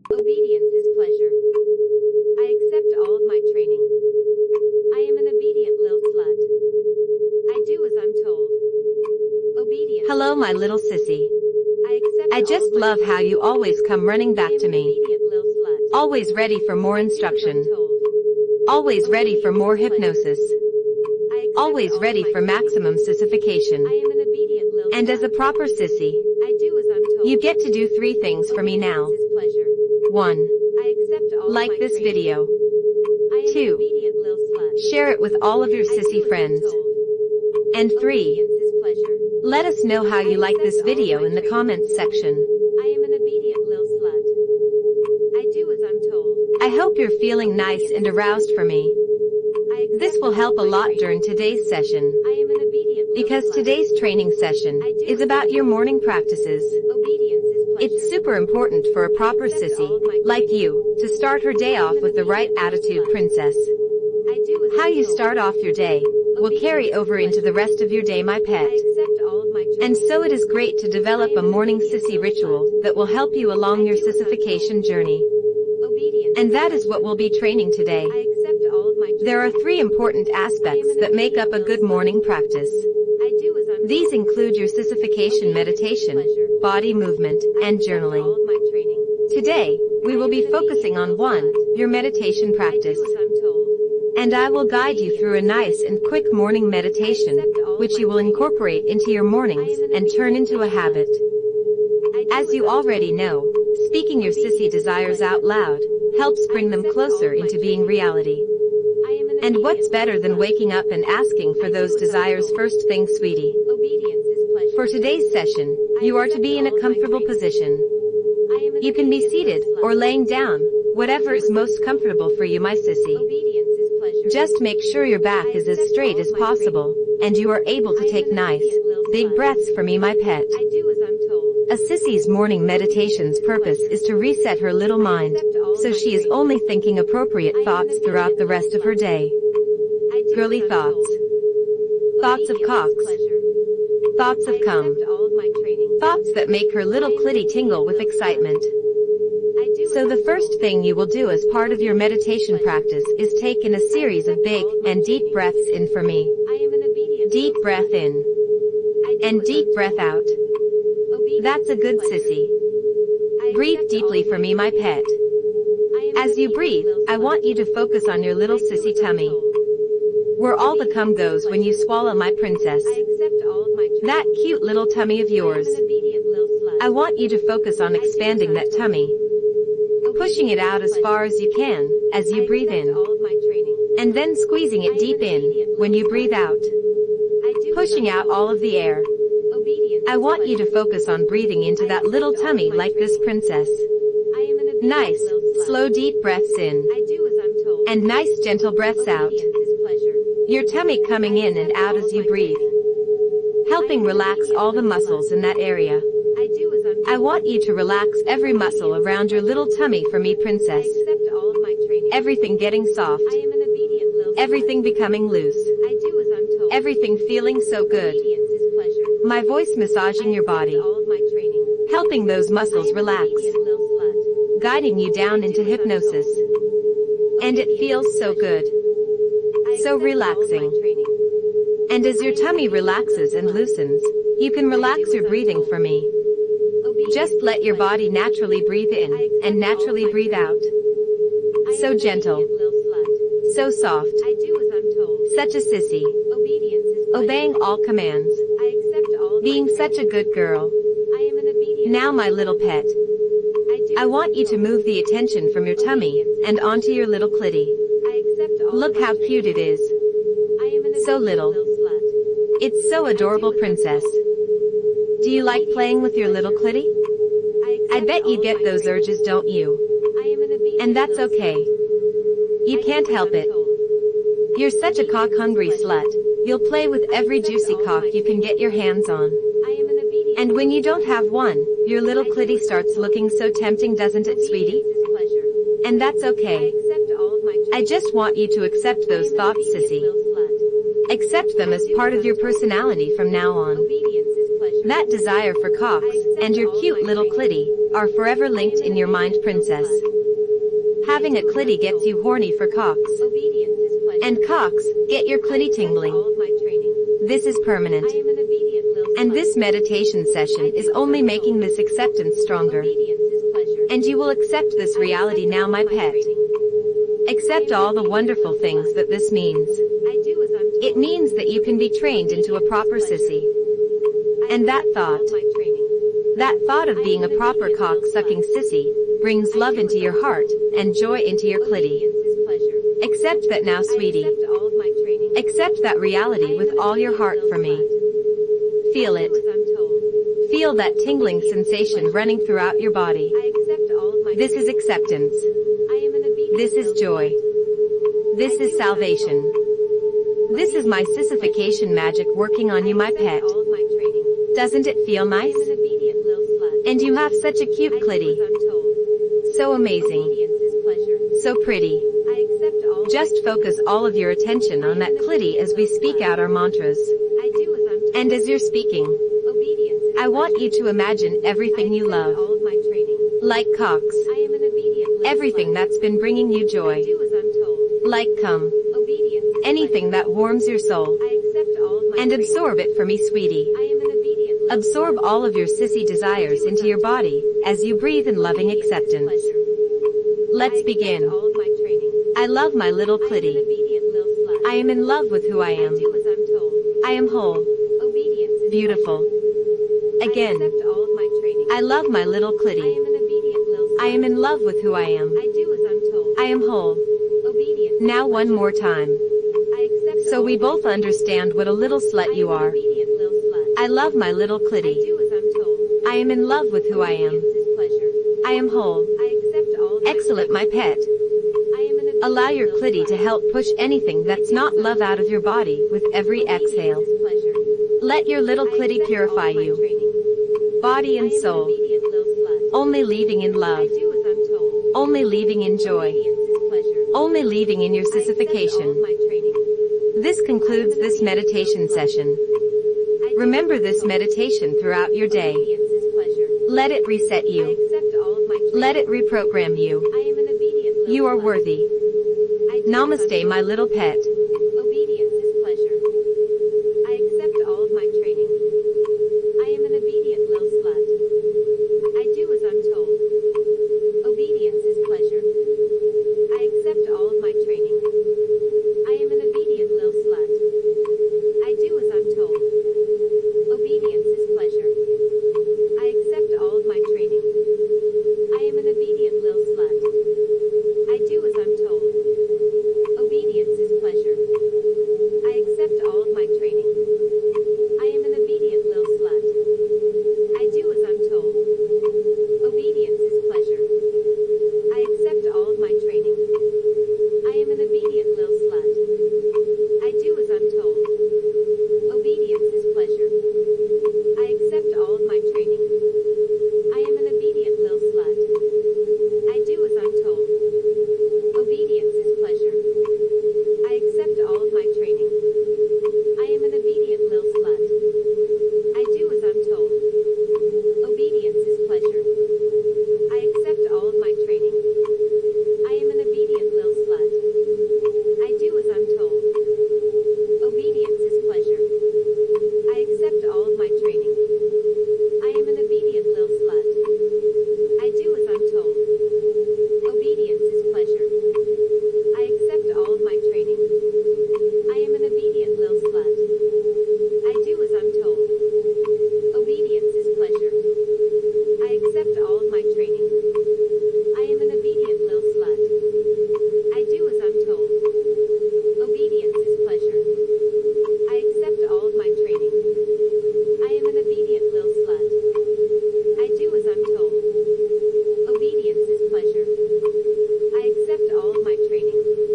Obedience is pleasure. I accept all of my training. I am an obedient lil slut. I do as I'm told. Obedience. Hello, my little sissy. I just all of my love how you always come running back to me. obedient lil slut. Always ready for more I do as instruction. I'm told. Always ready for more hypnosis. I accept Always all of ready my for training. maximum I sissification. am an obedient lil And as a slut. proper sissy, I do as I'm told. you get to do 3 things for me now. Obedience is pleasure. 1. I accept all of Like my this training. video. I am 2. an obedient lil slut. Share it with all of your I do sissy as I'm friends. told. And 3. Obedience is pleasure. Let us know how you like this video in the comments section. I am an obedient lil slut. I do as I'm told. I hope you're feeling nice and aroused for me. I accept This will help a all of my lot training. during today's session. I am an obedient lil Because slut. today's training session is about your morning practices. Obedience is pleasure. It's super important for a proper sissy, like you, to start her day off with the right attitude, princess. I do as How I'm you told. start off your day will carry over into the rest of your day, my I pet. accept all of my training. And so it is great to develop a morning sissy ritual that will help you along your sissification journey. Obedience. And that is what we'll be training today. I accept all of my training. There are 3 important aspects that make up a good morning practice. I do as I'm These told. include your sissification meditation, body movement, and Accept journaling. all of my training. Today, we will be focusing on 1, your meditation practice. I do as I'm told. And I will guide you through a nice and quick morning meditation, which you will incorporate into your mornings and turn into a habit. I do As you I'm already know, speaking your sissy desires out loud helps bring them closer into being reality. I am an And what's obedient better than waking up and asking for those desires first thing, sweetie? Obedience is pleasure. For today's session, you are to be in a comfortable position. I am an You can be obedient seated lil slut. or laying down, whatever is most comfortable for you, my sissy. Obedience is pleasure. Just make sure your back is as straight as possible, and you are able to take nice, big breaths for me, my pet. I do as I'm told. A sissy's morning meditation's purpose is to reset her little mind, so she is only thinking appropriate thoughts throughout the rest of her day. I do Girly as I'm thoughts. told. Thoughts of Obedience is cocks. pleasure. Thoughts I of cum. accept all of my training. Thoughts that make her little clitty tingle with excitement. I do So as the I'm first told. thing you will do as part of your meditation practice is take in a series of big and deep breaths in for me. I am an obedient Deep lil breath in, slut. I do and as deep I'm breath told. out. Obedience That's a is good pleasure. sissy. I Breathe accept deeply all of for me, my pet. I am an As you obedient breathe, lil I slut. want you to focus on your little I do sissy as I'm tummy, told. where all the cum goes when you swallow, my princess. I accept all of my training. That cute little tummy of yours. I am an obedient lil slut. I want you to focus on expanding that tummy, pushing it out as far as you can, as you breathe in, all of my training. and then squeezing it deep in, when you breathe out, I do pushing out all of the air. Obedience I is want you to pleasure. focus on breathing into that little tummy like this, princess. I am an obedient Nice, lil slut. slow deep breaths in, I do as I'm told. and nice gentle breaths out. Obedience is pleasure. Your tummy coming in and out as you breathe, helping relax all the muscles in that area. I do as I'm told. I want you to relax every muscle around your little tummy for me, I princess. accept all of my training. Everything getting soft, I am an obedient lil slut. everything becoming loose, I do as I'm told. everything feeling so good. Obedience is pleasure. My voice massaging your I accept body, all of my training. helping those muscles I am an relax, obedient lil slut. guiding you down into hypnosis. And it feels so good, I so accept all of my relaxing. training. And as your tummy relaxes and loosens, you can relax your breathing for me. Obedience Just is let your pleasure. body naturally breathe in and naturally breathe out. I am So an gentle, obedient lil slut. so soft, I do as I'm told. such a sissy, Obedience is pleasure. obeying all commands, I accept all of being my such a good girl. I am an obedient Now, my little pet, I do I as want I'm you to told. move the attention from your tummy and onto your little clitty. I accept all Look of my how training. cute it is. I am an So obedient little. lil slut. It's so adorable, princess. Do you like playing with your little clitty? I accept bet all you of get my those training. urges, don't you? I am an obedient And that's lil okay. slut. You I can't do as help I'm it. told. You're such a cock-hungry slut. You'll play with every juicy cock you can get your hands on. I am an obedient And when you don't have one, your little clitty starts looking so tempting, doesn't it, sweetie? Obedience is pleasure. And that's I okay. accept all of my training. I just want you to accept those I am an thoughts, obedient sissy. lil slut. Accept them as part of your personality from now on. Obedience is pleasure. That desire for cocks and your cute little clitty are forever linked in your mind, princess. Having a clitty gets you horny for cocks. Obedience is pleasure. And cocks get your clitty Accept tingling. all of my training. This is permanent. I am an obedient little And slut. this meditation session is only making this acceptance stronger. Obedience is pleasure. And you will accept this reality now, my pet. Accept all the wonderful things that this means. I do as I'm told. It means that you can be trained into a proper sissy. And that thought, of being a proper cock-sucking sissy, brings love into your heart, and joy into your clitty. Accept that now, sweetie. Accept that reality with all your heart for me. Feel it. Feel that tingling sensation running throughout your body. This is acceptance. This is joy. This is salvation. This is my sissification magic working on you, my pet. Doesn't it feel nice? And you have such a cute clitty. So amazing. So pretty. Just focus all of your attention on that clitty as we speak out our mantras. And as you're speaking, I want you to imagine everything you love. Like cocks. Everything that's been bringing you joy. Like cum. Anything that warms your soul. And absorb it for me, sweetie. Absorb all of your sissy desires into your body, as you breathe in loving acceptance. Let's begin. I love my little clitty. I am in love with who I am. I am whole. Beautiful. Again. I love my little clitty. I am in love with who I am. I am whole. Now one more time. So we both understand what a little slut you are. I love my little clitty. I am in love with who I am. I am whole. Excellent, my pet. Allow your clitty to help push anything that's not love out of your body with every exhale. Let your little clitty purify you. Body and soul. Only leaving in love. Only leaving in joy. Only leaving in your sissification. This concludes this meditation session. Remember this meditation throughout your day. Let it reset you. Let it reprogram you. You are worthy. Namaste, my little pet.